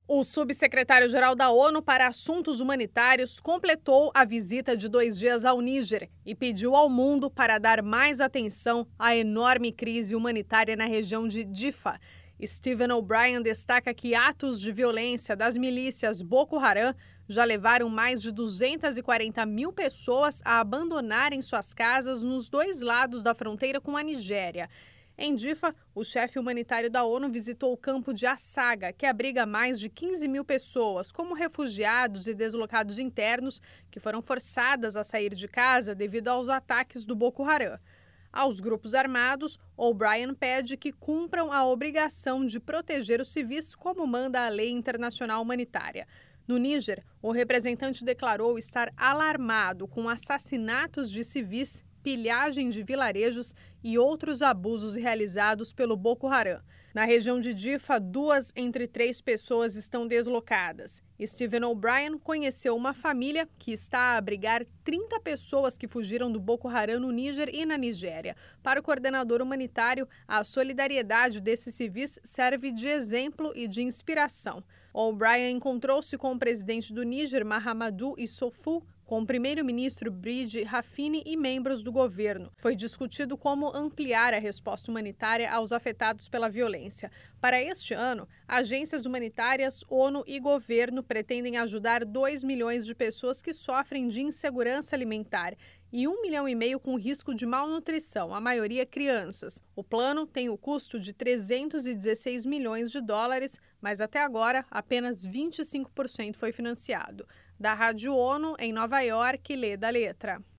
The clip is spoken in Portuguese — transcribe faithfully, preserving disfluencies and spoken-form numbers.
O subsecretário-geral da ONU para Assuntos Humanitários completou a visita de dois dias ao Níger e pediu ao mundo para dar mais atenção à enorme crise humanitária na região de Difa. Stephen O'Brien destaca que atos de violência das milícias Boko Haram já levaram mais de duzentas e quarenta mil pessoas a abandonarem suas casas nos dois lados da fronteira com a Nigéria. Em Difa, o chefe humanitário da ONU visitou o campo de Asaga, que abriga mais de quinze mil pessoas, como refugiados e deslocados internos, que foram forçadas a sair de casa devido aos ataques do Boko Haram. Aos grupos armados, O'Brien pede que cumpram a obrigação de proteger os civis, como manda a lei internacional humanitária. No Níger, o representante declarou estar alarmado com assassinatos de civis, pilhagem de vilarejos e outros abusos realizados pelo Boko Haram. Na região de Difa, duas entre três pessoas estão deslocadas. Stephen O'Brien conheceu uma família que está a abrigar trinta pessoas que fugiram do Boko Haram no Níger e na Nigéria. Para o coordenador humanitário, a solidariedade desses civis serve de exemplo e de inspiração. O'Brien encontrou-se com o presidente do Níger, Mahamadou Issoufou, com o primeiro-ministro Brigi Rafini e membros do governo. Foi discutido como ampliar a resposta humanitária aos afetados pela violência. Para este ano, agências humanitárias, ONU e governo pretendem ajudar dois milhões de pessoas que sofrem de insegurança alimentar e um milhão e meio com risco de malnutrição, a maioria crianças. O plano tem o custo de trezentos e dezesseis milhões de dólares, mas até agora apenas vinte e cinco por cento foi financiado. Da Rádio ONU, em Nova York, Leda Letra.